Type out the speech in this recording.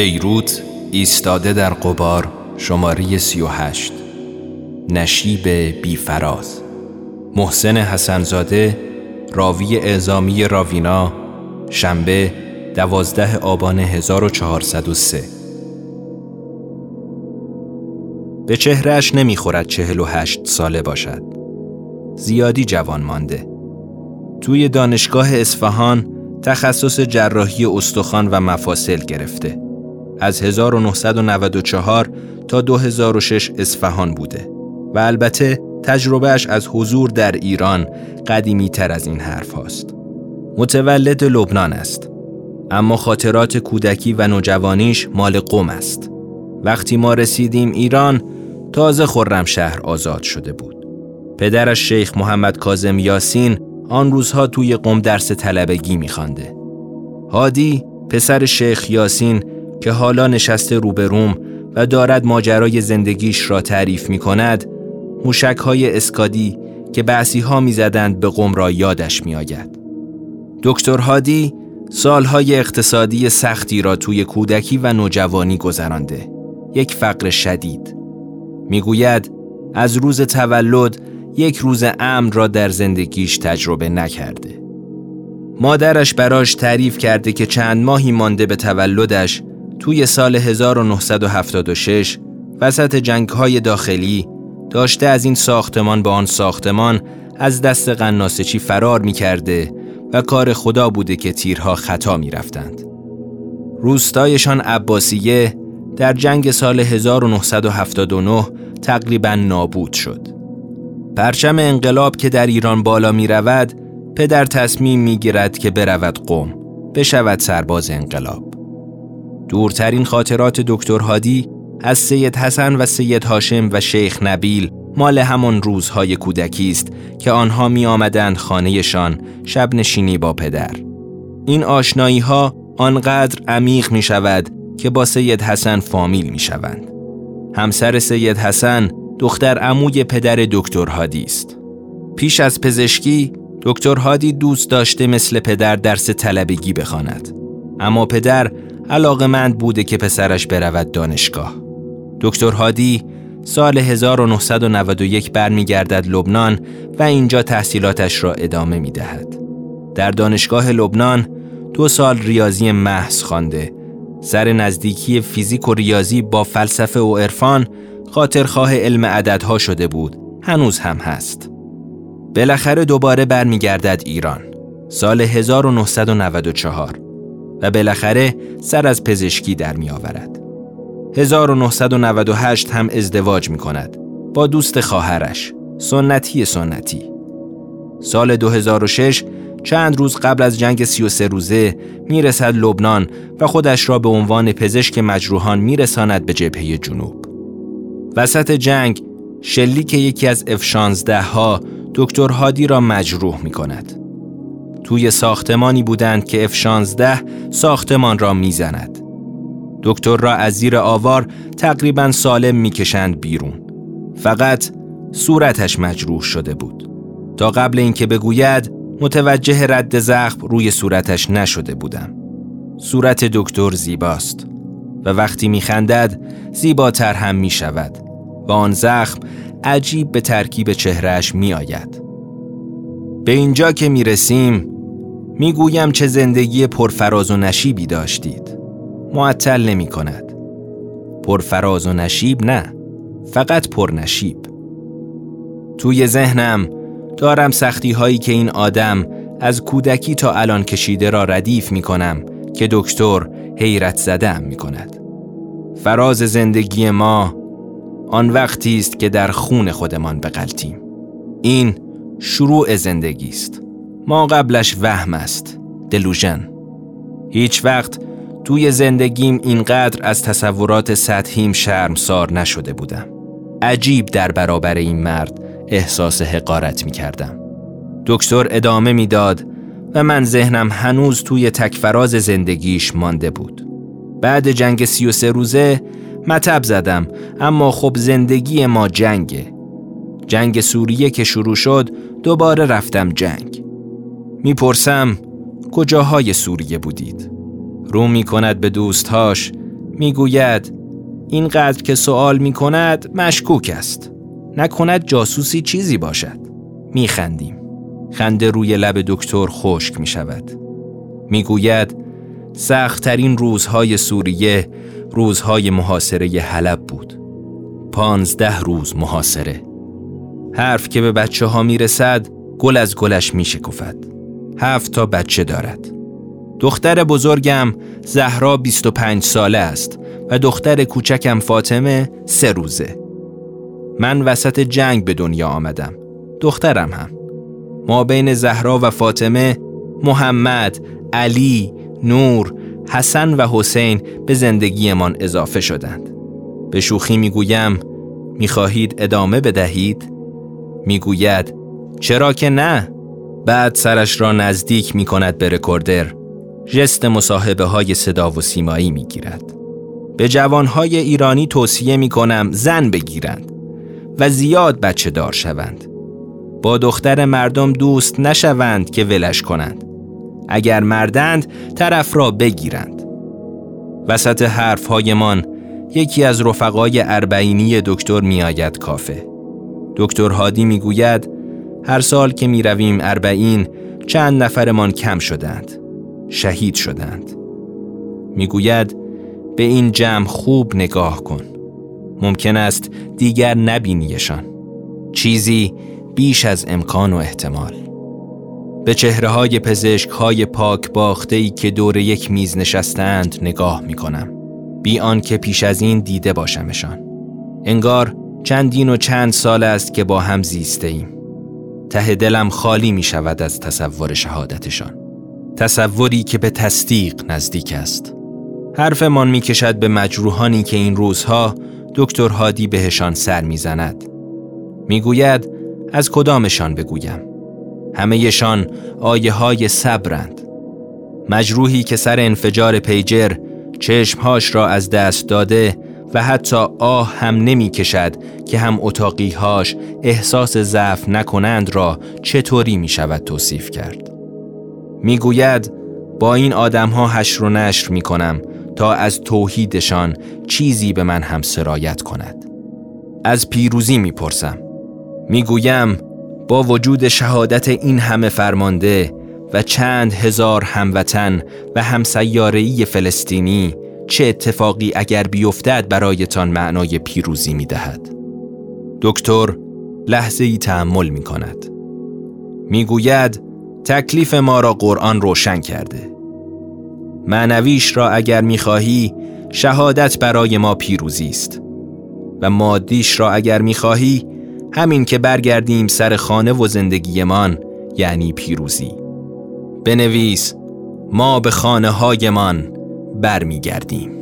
بیروت ایستاده در غبار شماره 38 نشیب بیفراز. محسن حسن‌زاده، راوی اعزامی راوینا، شنبه 12 آبان 1403. به چهرهش نمیخورد 48 ساله باشد. زیادی جوان مانده. توی دانشگاه اصفهان تخصص جراحی استخوان و مفاصل گرفته. از 1994 تا 2006 اصفهان بوده و البته تجربهش از حضور در ایران قدیمی تر از این حرف هاست. متولد لبنان است، اما خاطرات کودکی و نوجوانیش مال قم است. وقتی ما رسیدیم ایران تازه خرمشهر آزاد شده بود. پدرش شیخ محمد کاظم یاسین آن روزها توی قم درس طلبگی می‌خوانده. هادی پسر شیخ یاسین که حالا نشسته روبروم و دارد ماجرای زندگیش را تعریف می‌کند، موشک‌های اسکادی که بعثی‌ها می‌زدند به قم را یادش می‌آید. دکتر هادی سالهای اقتصادی سختی را توی کودکی و نوجوانی گذرانده. یک فقر شدید. میگوید از روز تولد یک روز امن را در زندگیش تجربه نکرده. مادرش براش تعریف کرده که چند ماهی مانده به تولدش توی سال 1976 وسط جنگ‌های داخلی داشته از این ساختمان به آن ساختمان از دست قناصچی فرار می‌کرده و کار خدا بوده که تیرها خطا می‌رفتند. روستایشان عباسیه در جنگ سال 1979 تقریباً نابود شد. پرچم انقلاب که در ایران بالا می‌رود، پدر تصمیم می‌گیرد که برود قم، بشود سرباز انقلاب. دورترین خاطرات دکتر هادی از سید حسن و سید هاشم و شیخ نبیل مال همان روزهای کودکی است که آنها می آمدند خانهشان شب نشینی با پدر. این آشنایی‌ها آنقدر عمیق می شود که با سید حسن فامیل می شوند. همسر سید حسن دختر عموی پدر دکتر هادی است. پیش از پزشکی دکتر هادی دوست داشته مثل پدر درس طلبگی بخواند، اما پدر علاقه‌مند بوده که پسرش برود دانشگاه. دکتر هادی سال 1991 برمیگردد لبنان و اینجا تحصیلاتش را ادامه می‌دهد. در دانشگاه لبنان 2 سال ریاضی محض خوانده. سر نزدیکی فیزیک و ریاضی با فلسفه و عرفان خاطرخواه علم عددها شده بود. هنوز هم هست. بالاخره دوباره برمیگردد ایران سال 1994 و بالاخره سر از پزشکی در می آورد. 1998 هم ازدواج می کند با دوست خواهرش، سنتی. سال 2006 چند روز قبل از جنگ 33 روزه می رسد لبنان و خودش را به عنوان پزشک مجروحان می رساند به جبهه جنوب. وسط جنگ شلیک یکی از F-16 ها دکتر هادی را مجروح می کند. توی ساختمانی بودند که F-16 ساختمان را می زند. دکتر را از زیر آوار تقریباً سالم می کشند بیرون. فقط صورتش مجروح شده بود. تا قبل اینکه بگوید متوجه رد زخم روی صورتش نشده بودم. صورت دکتر زیباست و وقتی می خندد زیباتر هم می شود و آن زخم عجیب به ترکیب چهرهش می آید. به اینجا که می رسیم می گویم چه زندگی پرفراز و نشیبی داشتید. معطل نمی کند. پرفراز و نشیب نه، فقط پرنشیب. توی ذهنم دارم سختی هایی که این آدم از کودکی تا الان کشیده را ردیف می کنم که دکتر حیرت زده‌ام می کند. فراز زندگی ما آن وقتی است که در خون خودمان بغلتیم. این شروع زندگی است. ما قبلش وهم است، دلوژن. هیچ وقت توی زندگیم اینقدر از تصورات سطحیم شرمسار نشده بودم. عجیب در برابر این مرد احساس حقارت می کردم. دکتر ادامه می داد و من ذهنم هنوز توی تکفراز زندگیش مانده بود. بعد جنگ 33 روزه مطب زدم، اما خب زندگی ما جنگه. جنگ سوریه که شروع شد دوباره رفتم جنگ. میپرسم کجاهای سوریه بودید؟ رو میکند به دوستهاش، میگوید اینقدر که سوال میکند مشکوک است. نکند جاسوسی چیزی باشد. میخندیم. خنده روی لب دکتر خشک میشود. میگوید سخت‌ترین روزهای سوریه روزهای محاصره حلب بود. 15 روز محاصره. حرف که به بچه ها میرسد گل از گلش میشکفد. 7 تا بچه دارد. دختر بزرگم زهرا 25 ساله است و دختر کوچکم فاطمه 3 روزه. من وسط جنگ به دنیا آمدم. دخترم هم. ما بین زهرا و فاطمه محمد، علی، نور، حسن و حسین به زندگیمان اضافه شدند. به شوخی میگویم میخواهید ادامه بدهید؟ میگوید چرا که نه؟ بعد سرش را نزدیک میکند به رکوردر. ژست مصاحبه های صدا و سیمایی میگیرد. به جوانهای ایرانی توصیه میکنم زن بگیرند و زیاد بچه دار شوند. با دختر مردم دوست نشوند که ولش کنند. اگر مردند طرف را بگیرند. وسط حرفهایمان یکی از رفقای اربعینی دکتر میآید کافه. دکتر هادی میگوید هر سال که میرویم اربعین چند نفرمان کم شدند. شهید شدند. میگوید به این جمع خوب نگاه کن. ممکن است دیگر نبینیشان. چیزی بیش از امکان و احتمال. به چهره‌های پزشک‌های پاک باخته‌ای که دور یک میز نشستند نگاه می‌کنم. بی آن که پیش از این دیده باشمشان. انگار چندین و چند سال است که با هم زیسته ایم. ته دلم خالی می‌شود از تصور شهادتشان. تصوری که به تصدیق نزدیک است. حرفمان می‌کشد به مجروحانی که این روزها دکتر هادی بهشان سر می‌زند. میگوید از کدامشان بگویم؟ همه‌شان آیه‌های صبرند. مجروحی که سر انفجار پیجر چشمهاش را از دست داده و حتی آه هم نمی کشد که هم اتاقیهاش احساس ضعف نکنند را چطوری می شود توصیف کرد؟ می گوید با این آدمها حشر و نشر می کنم تا از توحیدشان چیزی به من هم سرایت کند. از پیروزی می پرسم. می گویم با وجود شهادت این همه فرمانده و چند هزار هموطن و همسیاره‌ای فلسطینی چه اتفاقی اگر بیفتد برایتان معنای پیروزی می دهد؟ دکتر لحظه‌ای تأمل می کند. می گوید تکلیف ما را قرآن روشن کرده. معنویش را اگر می خواهی شهادت برای ما پیروزی است و مادیش را اگر می خواهی همین که برگردیم سر خانه و زندگیمان یعنی پیروزی. بنویس ما به خانه هایمان برمی گردیم.